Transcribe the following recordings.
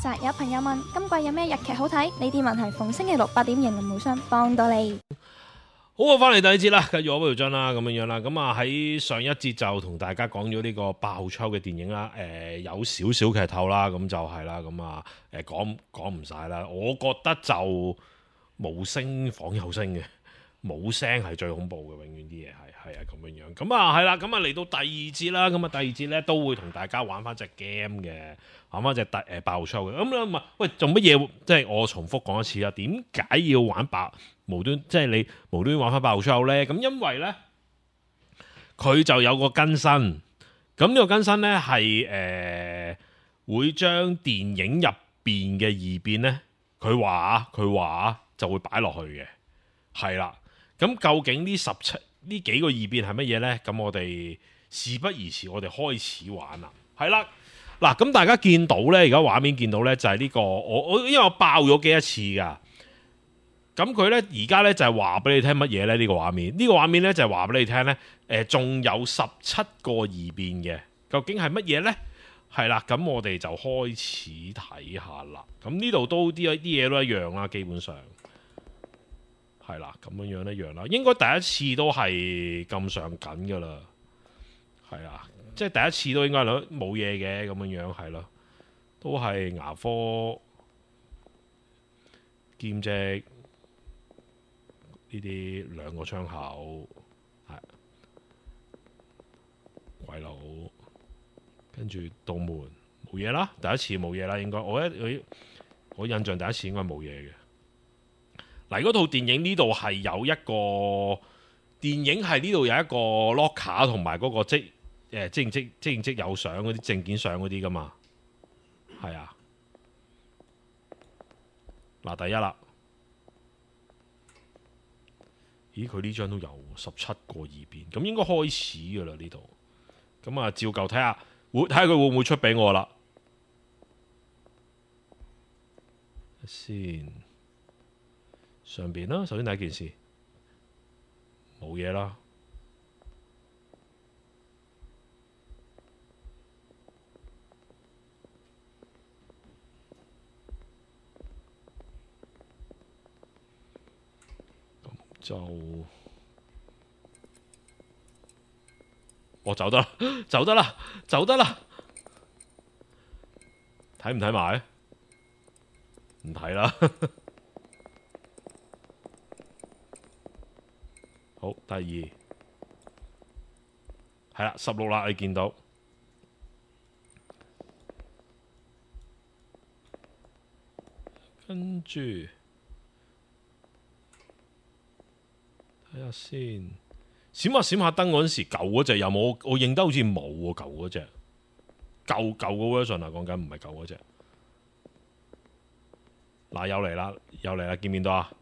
實有朋友問今季有咩日劇好睇？呢啲問題逢星期六8點迎林無雙幫到你。 好啊，翻嚟第二節啦，繼續我嗰條章啦，咁樣啦。咁啊喺上一節就同大家講咗呢個爆秋嘅電影啦，有少少劇透啦，咁就係啦，咁啊講唔晒啦。我覺得就無聲仿有聲嘅，冇聲係最恐怖嘅，永遠啲嘢係咁樣。咁啊係啦，咁啊嚟到第二節啦，咁啊第二節咧都會同大家玩翻隻 game 嘅，玩翻隻爆秋嘅。咁咧唔係，喂做乜嘢？即係我重複講一次啦，點解要玩無端即係你無端玩翻爆秋咧？咁因為咧佢就有個更新，咁呢個更新咧係會將電影入邊嘅異變咧，佢話就會擺落去嘅，係啦。咁究竟呢幾個異變係乜嘢咧？咁我哋事不宜遲，我哋開始玩啦。係啦，嗱咁大家見到咧，而家畫面見到咧就係呢個我因為我爆咗幾多次噶。咁佢咧而家咧就係話俾你聽乜嘢咧？呢個畫面，呢個畫面咧就係話俾你聽咧，仲有17個異變嘅，究竟係乜嘢咧？係啦，咁我哋就開始睇下啦。咁呢度都啲嘢都一樣啦，基本上係啦，咁樣一樣啦。應該第一次都係咁上緊噶啦，係啊，即係第一次都應該冇嘢嘅咁樣係咯，都係牙科兼職。呢啲2個窗口係鬼佬，跟住道門冇嘢啦，第一次冇嘢啦，應該我印象第一次應該冇嘢嘅。嗱，嗰套電影呢度係有一個電影係呢度有一個 locker 同埋嗰個職職有相嗰啲證件相嗰啲噶嘛，係啊。嗱，第一啦。咦，佢呢張都有17個異變，咁應該開始噶啦呢度。咁啊，照舊睇下佢會唔會出俾我啦？先上邊啦，首先第一件事冇嘢啦。就我走得啦，走得啦，睇唔睇埋？唔睇啦。好，第二係啦，16啦，你見到跟住。睇下先，閃下燈嗰陣時，舊嗰隻有冇？我認得好似冇喎，舊嗰隻，舊個 version 啊，講緊唔係舊嗰隻。嗱，又嚟啦，見唔見到啊？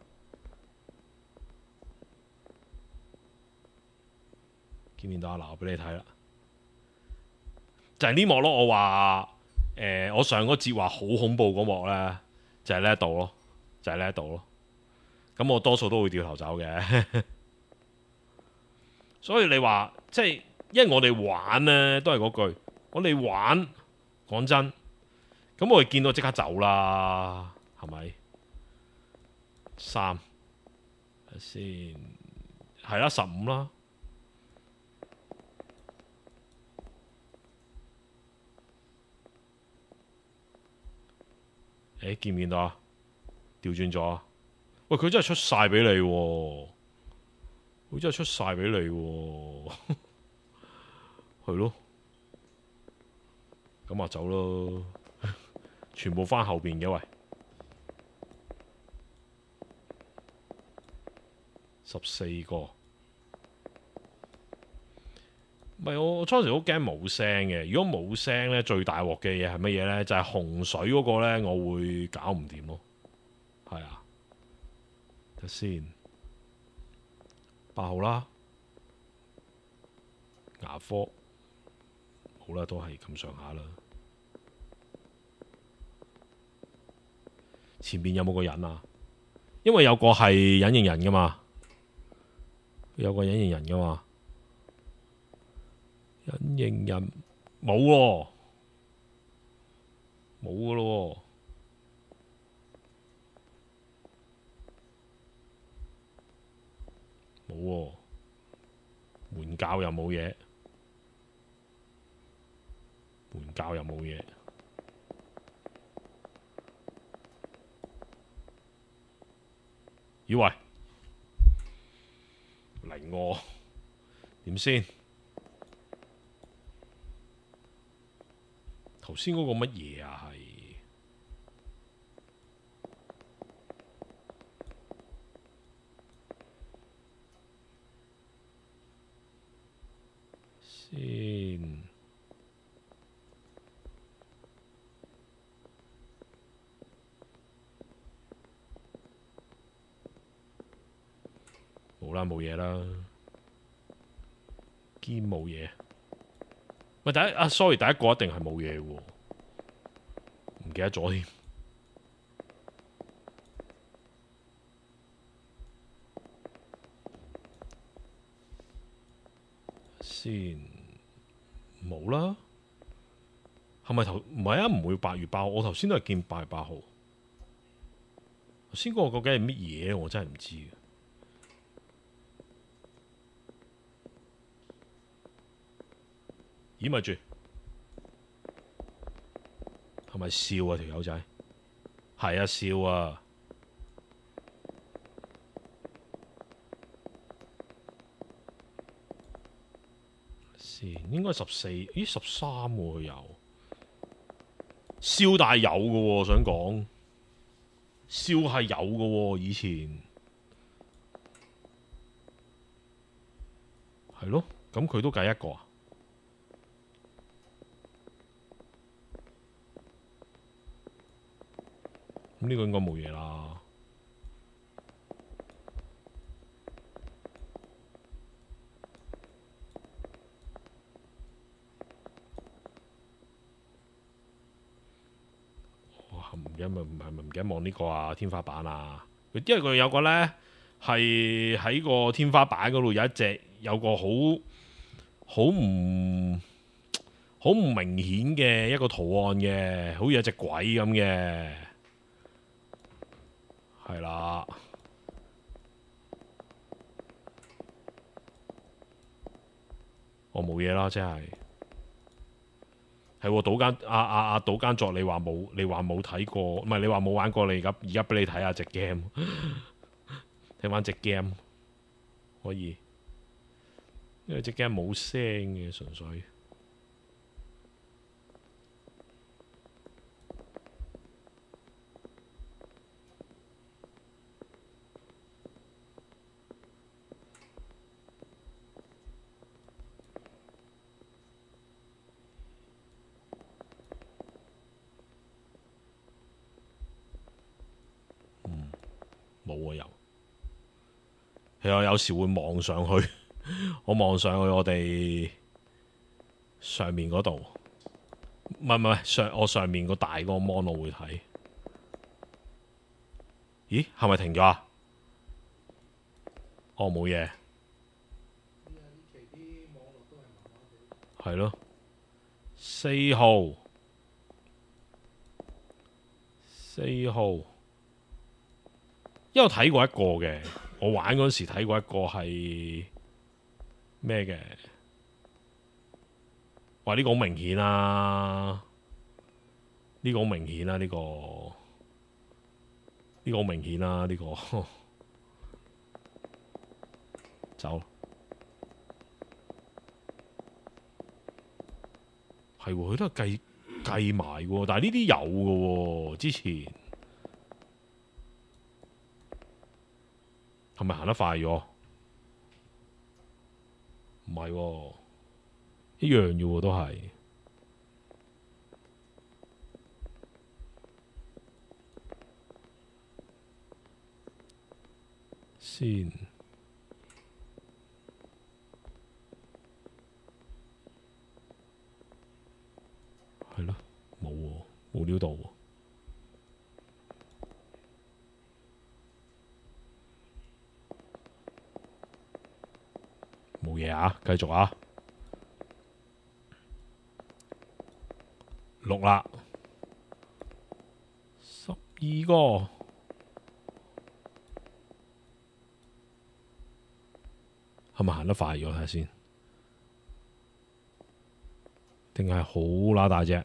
見唔見到啊？嗱，我俾你睇啦，就係呢幕咯。我話我上嗰節話好恐怖嗰幕咧，就係呢一度咯，咁我多數都會掉頭走嘅。所以你話即係，因為我哋玩呢都係嗰句，我哋玩講真，咁我哋見到即刻走啦，係咪？3先係啦，15啦。見唔見到啊？調轉咗啊！喂，佢真係出晒俾你喎。佢真係出晒俾你喎，係咯，咁啊走咯，全部翻後邊嘅喂，14個，唔係我初時好驚冇聲嘅，如果冇聲呢，最大鑊嘅嘢係乜嘢呢？就係洪水嗰個呢，我會搞唔掂咯，係啊，睇先。8號啦，牙科好啦，都係咁上下啦。前面有冇個人啊？因為有個係隱形人噶嘛，有個隱形人噶嘛，隱形人冇喎，冇噶咯喎。 冇喎，援教又冇嘢，援教又冇嘢。咦喂，零喎，點先？頭先嗰個乜嘢啊？係先冇啦，冇嘢啦，堅冇嘢。喂，sorry，第一個一定係冇嘢喎，唔記得咗添。先冇啦，係咪唔係啊？唔會8月8號，我頭先都係見8月8號。頭先嗰個究竟係乜嘢？我真係唔知。咦，咪住，係咪笑啊條友仔？係啊，笑啊！先應該14，咦13喎佢有笑，但係有嘅喎，想講笑係有嘅喎，以前係咯，咁佢都計一個啊？咁呢個應該冇嘢啦。唔記得望呢個啊，天花板啊，因為佢有個呢，係喺個天花板嗰度有一隻有個好唔明顯嘅一個圖案嘅，好似有隻鬼咁嘅，係啦。我冇嘢啦，即係。係喎，賭間賭間作，你話冇睇過，唔係你話冇玩過，你而家俾你睇下隻 game， 睇翻隻 game 可以，因為隻 game 冇聲嘅，純粹冇啊又。其實我有時會望上去，我望上去我哋上面嗰度，唔係我上面個大個 mon 我會睇。咦，係咪停咗啊？哦，冇嘢。係咯，4號，因為我睇過一個嘅，我玩嗰時睇過一個係咩嘅？哇！呢個好明顯啦，呢個好明顯啦，呢個好明顯啦，呢個走係喎，佢都係計埋喎，但係呢啲有嘅喎，之前係咪行得快咗？唔係喎，一樣嘅喎，都係先係咯，冇喎，冇料到喎。冇嘢啊，繼續啊，6啦，12個， 係咪行得快咗？睇下先，定係好乸大隻？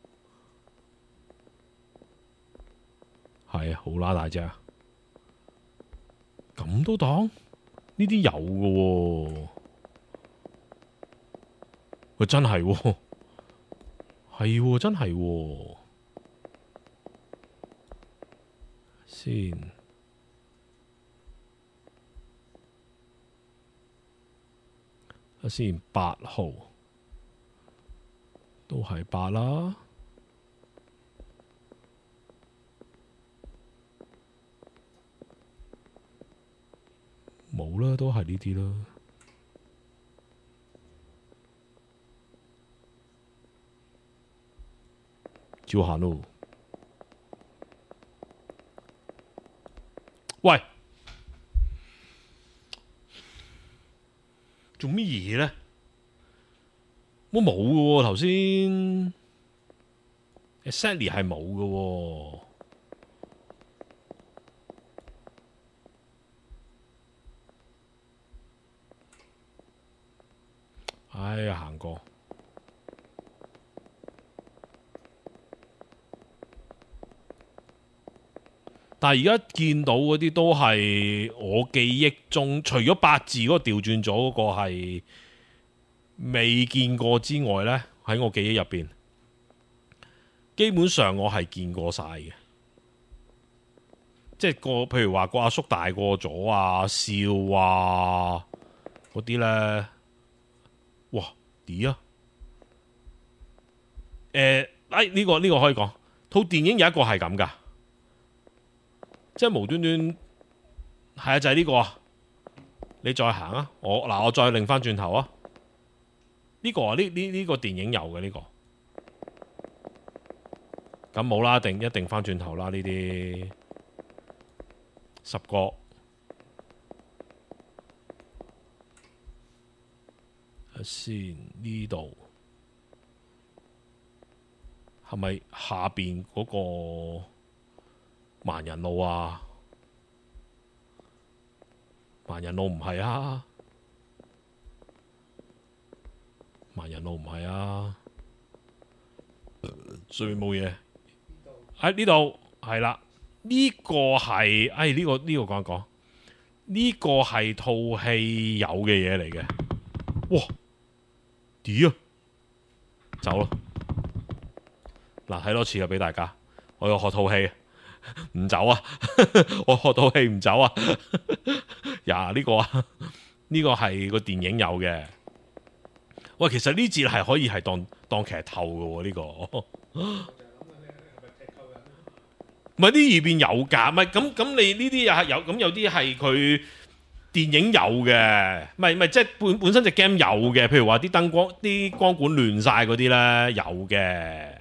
係啊，好乸大隻啊！咁都當呢啲有嘅喎，佢真係喎，係喎，真係喎，先8號都係8啦。冇啦，都係呢啲啦。照行咯。喂，做乜嘢呢？我冇嘅喎，頭先 exactly 係冇嘅喎。哎呀，行過，但係而家見到嗰啲都係我記憶中，除咗八字嗰個調轉咗嗰個係未見過之外呢，喺我記憶入邊，基本上我係見過晒嘅，即係譬如話個阿叔大個咗啊，笑啊嗰啲呢。哇！啲啊，呢個可以講，套電影有一個係咁噶，即係無端端係啊，就係呢個啊，你再行啊，我再擰翻轉頭啊，呢個啊呢個電影有嘅呢個，咁冇啦，一定翻轉頭啦呢啲10個。先呢度係咪下邊嗰個萬人路啊？萬人路唔係啊，萬人路唔係啊，上面冇嘢。喺呢度係啦，呢個係呢個講一講，呢個係套戲有嘅嘢嚟嘅。哇！啲啊，走咯！嗱，睇多次啊，俾大家，我要學套戲，唔走啊！我學套戲唔走啊！呀，呢個啊，呢個係個電影有嘅。喂，其實呢節係可以係當劇透嘅喎，呢個。唔係呢二邊有㗎，唔係咁你呢啲又係有，咁有啲係佢。電影有嘅，唔係即係本身隻 game 有嘅，譬如話啲燈光、啲光管亂晒嗰啲咧，有嘅。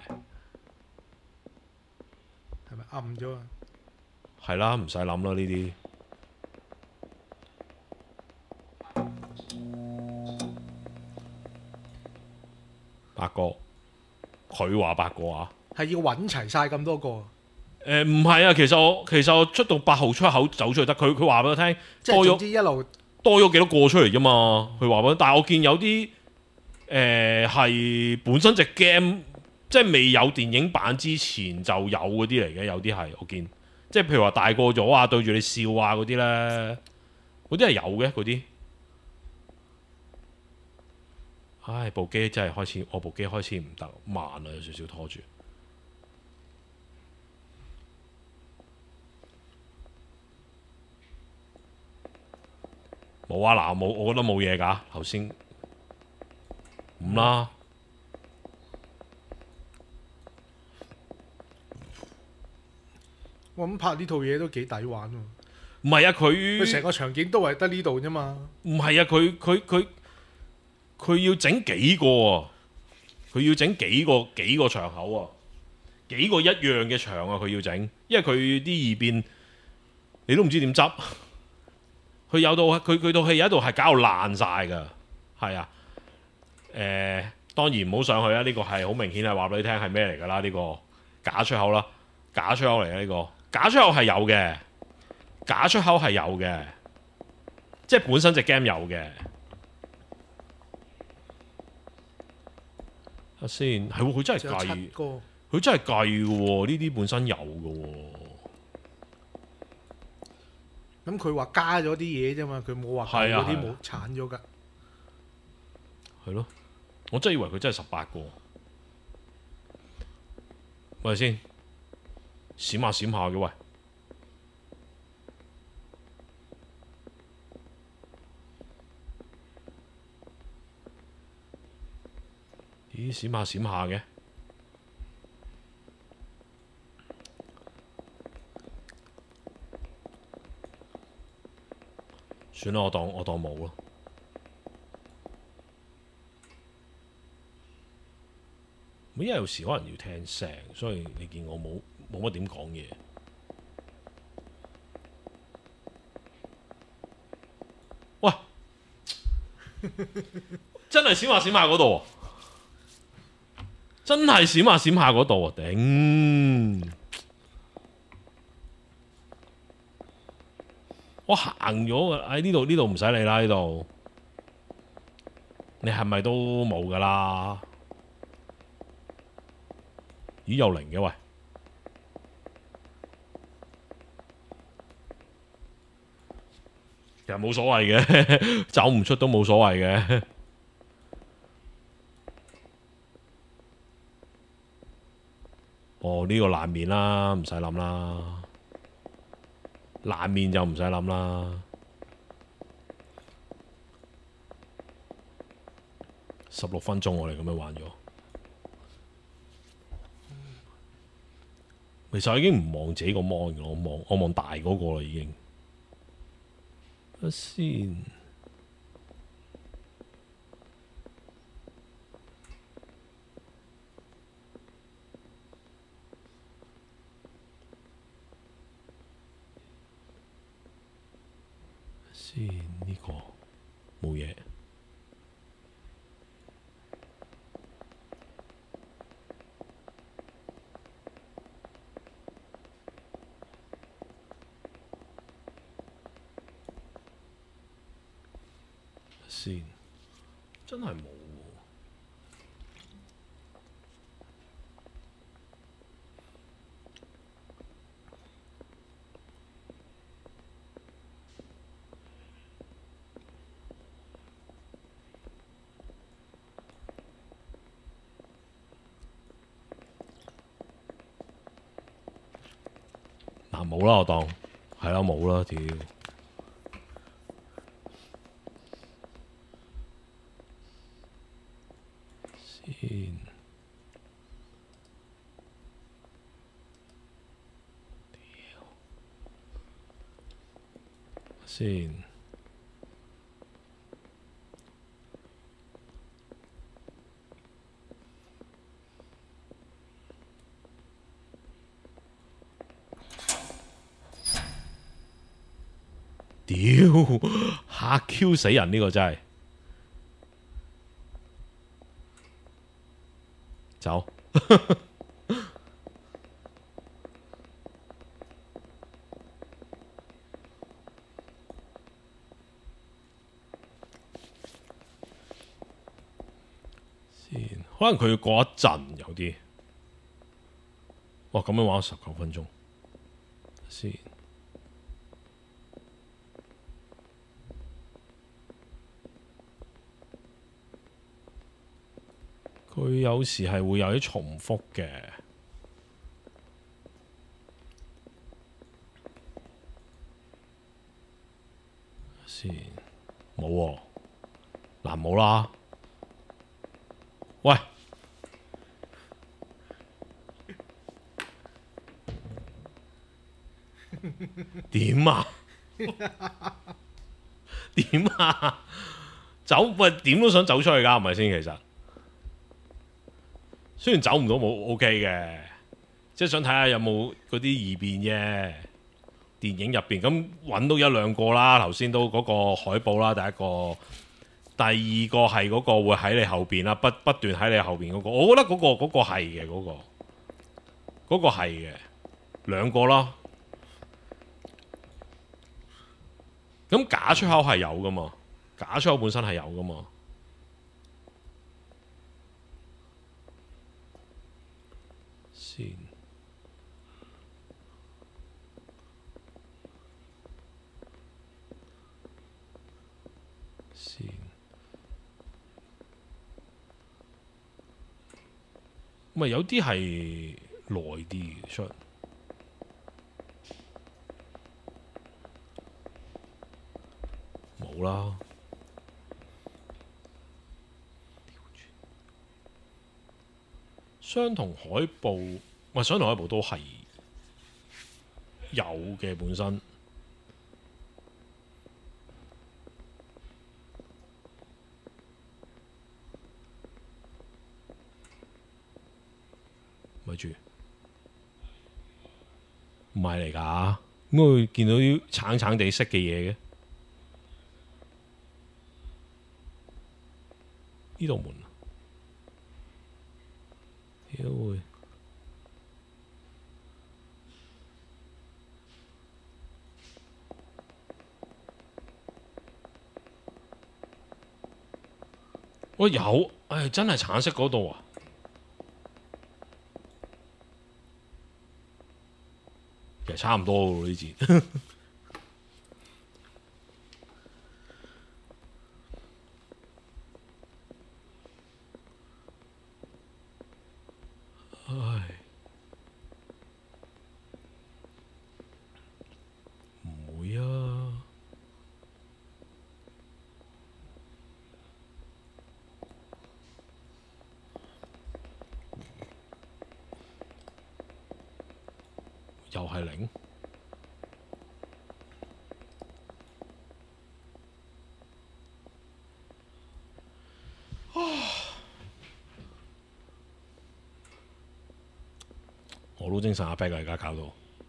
係咪暗咗啊？ 係啦，唔使諗啦呢啲。8個，佢話8個啊？ 係要揾齊晒咁多個。 唔係啊，其實我出到8號出口走出去得，佢話俾我聽， 即係總之一路多咗幾多個出嚟啫嘛。佢話俾我，但係我見有啲係本身隻 game 即係未有電影版之前就有嗰啲嚟嘅，有啲係我見，即係譬如話大個咗啊，對住你笑啊嗰啲咧，嗰啲係有嘅嗰啲。唉，部機真係我部機開始唔得，慢啊，有少少拖住。冇啊，嗱，我覺得冇嘢㗎。頭先5啦， 我諗拍呢套嘢都幾抵玩喎。 唔係啊，佢成個場景都係得呢度啫嘛。 唔係啊，佢要整幾個啊？佢要整幾個場口啊？幾個一樣嘅場啊？佢要整，因為佢啲異變你都唔知點執。佢有到佢套戲有一度係搞到爛晒噶，係啊，當然唔好上去啊！呢個係好明顯係話俾你聽係咩嚟噶啦？呢個假出口啦，假出口嚟嘅呢個假出口係有嘅，假出口係有嘅，即係本身隻 game 有嘅， 先係喎，佢真係只有7 計， 個。 佢真係計嘅喎，呢啲本身有嘅喎。 咁佢話加咗啲嘢啫嘛，佢冇話舊嗰啲冇鏟咗㗎。 係咯，我真係以為佢真係18個。喂先，閃下閃下嘅喂，咦閃下閃下嘅，算啦，我當冇咯。因為有時可能要聽聲，所以你見我冇乜點講嘢。喂，真係閃下閃下嗰度喎，真係閃下閃下嗰度啊！頂，我行咗啊！喺呢度唔使理啦，呢度你係咪都冇噶啦？咦，有零嘅喂，其實冇所謂嘅，走唔出都冇所謂嘅。哦，呢個爛面啦，唔使諗啦，爛面就唔使諗啦。16分鐘我哋咁樣玩咗。其實我已經唔望自己個 mon 嘅，我望大嗰個啦已經。先，呢個冇嘢。先，真係冇喎。嗱，冇啦，我當係啦，冇啦，屌！先，屌嚇 Q 死人呢個真係，走。可能佢要過一陣有啲，哇咁樣玩咗19分鐘，先。佢有時係會有啲重複嘅，先冇喎，嗱冇啦，喂。點啊？點啊？走喂，點都想走出去㗎，係咪先？其實雖然走唔到冇 OK 嘅，即係想睇下有冇嗰啲異變啫。電影入邊咁揾到一兩個啦，頭先都嗰個海報啦，第一個，第二個係嗰個會喺你後邊啦，不斷喺你後邊嗰個，我覺得嗰個係嘅，嗰個係嘅，兩個啦。咁假出口係有噶嘛？假出口本身係有噶嘛？ 先。咪有啲係耐啲嘅出，冇啦。相同海報，咪相同海報都係有嘅本身。咪住，唔係嚟㗎，點解會見到啲橙橙地色嘅嘢嘅？呢度門，屌會！我有，唉，真係橙色嗰度啊！其實差唔多喎呢節，唉，唔會啊！又係零。我都精神壓迫㗎，而家搞到。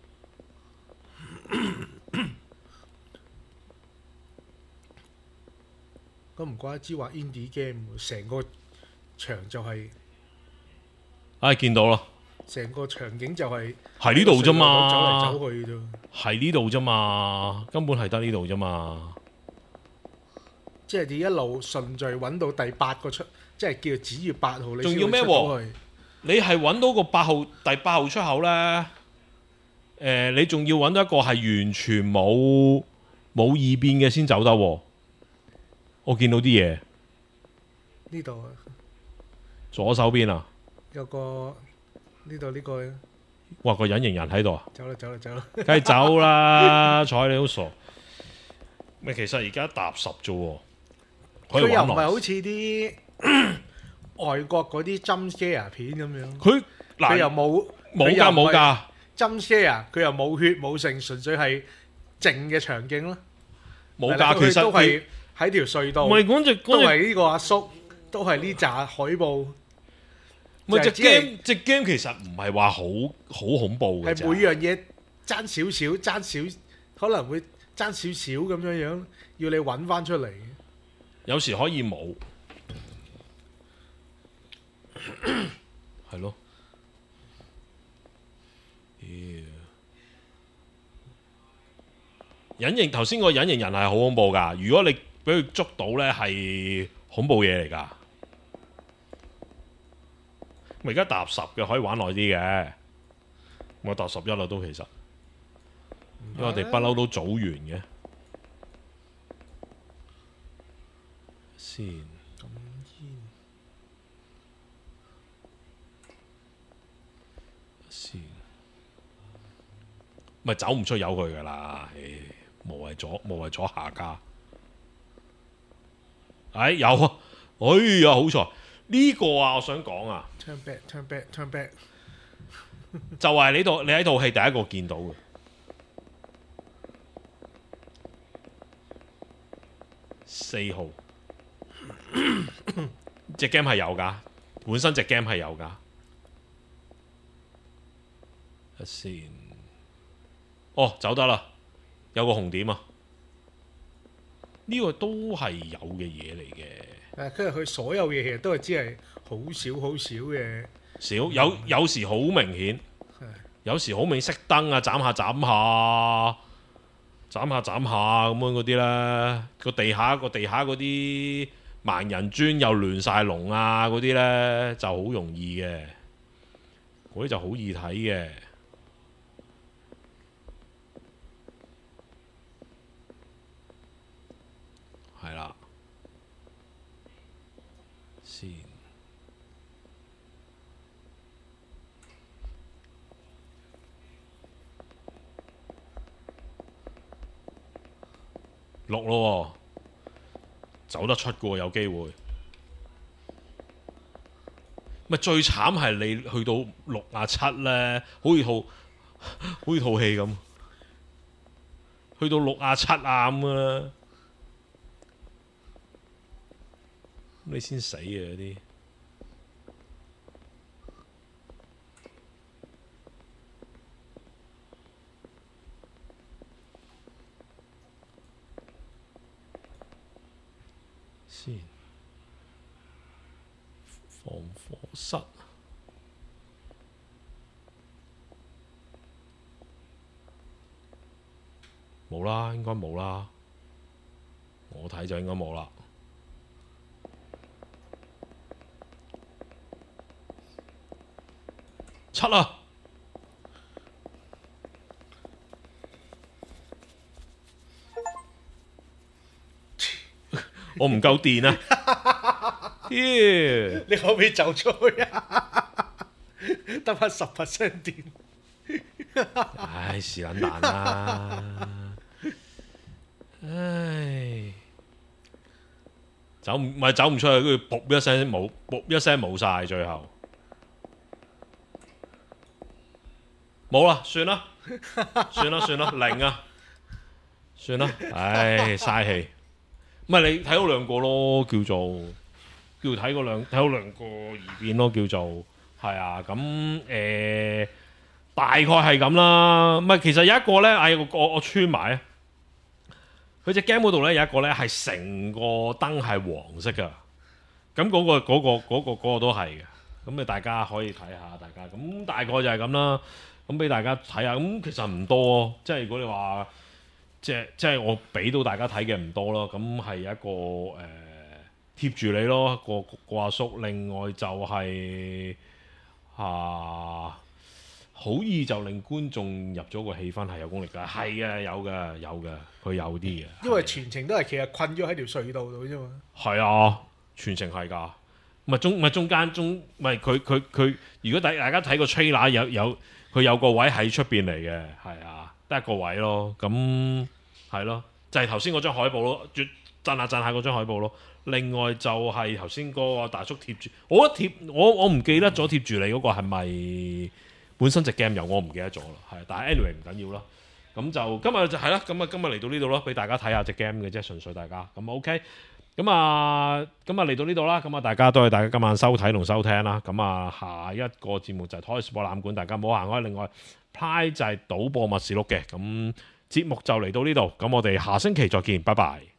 咁唔怪得之話 indie game 成個場就係， 唉，見到啦， 成個場景就係係呢度啫嘛， 走嚟走去啫， 係呢度啫嘛，根本係得呢度啫嘛。 即係你一路順序揾到第8個出，即係叫指月8號，你仲要咩喎？你係揾到個第8號出口呢？你仲要揾到一個係完全冇異變嘅先走得喎。我見到啲嘢， 呢度啊， 左手邊啊， 有個呢度呢個， 哇，個隱形人喺度啊！ 走啦走啦走啦， 梗係走啦，睬你好傻。咪其實而家踏10啫喎，可以佢又玩落。 唔係好似啲外國嗰啲 jump scare 片咁樣， 佢佢又冇冇㗎。 jump scare，佢又冇血冇剩，純粹係靜嘅場景咯。 冇㗎，其實都係喺條隧道， 唔係嗰隻都係呢個阿叔，都係呢扎海報。 唔係隻就係只係 game，隻 game 其實唔係話好恐怖嘅係每樣嘢爭少少，爭少可能會爭少少咁樣樣，要你揾翻出嚟。 有時可以冇，係咯。隱形頭先個隱形人係好恐怖㗎，如果你俾佢捉到呢，係恐怖嘢嚟㗎。我而家踏10嘅可以玩耐啲嘅，我踏11啦都其實，因為我哋不嬲都早完嘅。先先，咪走唔出由佢㗎啦，無謂阻下家。有啊，哎呀好彩呢個啊，我想講啊， turn back turn back turn back， 就係你喺套戲第一個見到嘅4號，隻 game 係有㗎，本身隻 game 係有㗎。一先，哦走得啦，有個紅點啊，呢個都係有嘅嘢嚟嘅。 跟住佢所有嘢其實都係只係好少好少嘅， 有時好明顯，有時好明顯熄燈啊，斬下咁樣嗰啲啦，個地下嗰啲盲人磚又亂晒龍啊嗰啲呢，就好容易嘅。 嗰啲就好易睇嘅。係啦，先錄咯喎，走得出嘅喎，有機會。咪最慘係你去到67呢，好似套戲咁，去到67啊咁啦，你先死啊嗰啲。先防火室冇啦，應該冇啦。我睇就應該冇啦。七啦！我唔夠電啊！耶！ 你可唔可以走出去啊？得翻10% 電。 唉，是撚蛋啦！唉，走唔出去，跟住噗一聲冇，噗一聲冇晒，最後冇啦，算啦，零啊，算啦，唉，嘥氣。唔係你睇到兩個咯，叫睇到兩個異變咯，叫做係啊。咁大概係咁啦。唔係其實有一個咧，我穿埋啊。佢隻 game 嗰度咧有一個咧係成個燈係黃色噶。咁嗰個都係嘅。咁你大家可以睇下，大家咁大概就係咁啦。咁俾大家睇下。咁其實唔多，即係如果你話。即係我俾到大家睇嘅唔多咯，咁係一個貼住你咯，個阿叔。另外就係好易就令觀眾入咗個氣氛係有功力㗎，係嘅，有嘅，佢有啲嘅。 因為全程都係其實困咗喺條隧道度啫嘛。 係啊，全程係㗎，唔係中間唔係佢。如果大家睇個 trailer 佢有個位喺出邊嚟嘅，係啊。得一個位咯，咁係咯，就係頭先嗰張海報咯，震下嗰張海報咯。另外就係頭先嗰個大叔貼住，我唔記得咗貼住你嗰個係咪本身隻 game 有，我唔記得咗啦。係，但係 anyway 唔緊要啦。咁就今日就係啦，咁啊今日嚟到呢度咯，俾大家睇下隻 game 嘅啫，純粹大家咁 OK。咁啊嚟到呢度啦，咁啊大家多謝大家今晚收睇同收聽啦。咁啊下一個節目就係 Toys 博覽館，大家唔好行開。另外 Play 就係賭博默示錄嘅，咁節目就嚟到呢度，咁我哋下星期再見，拜拜。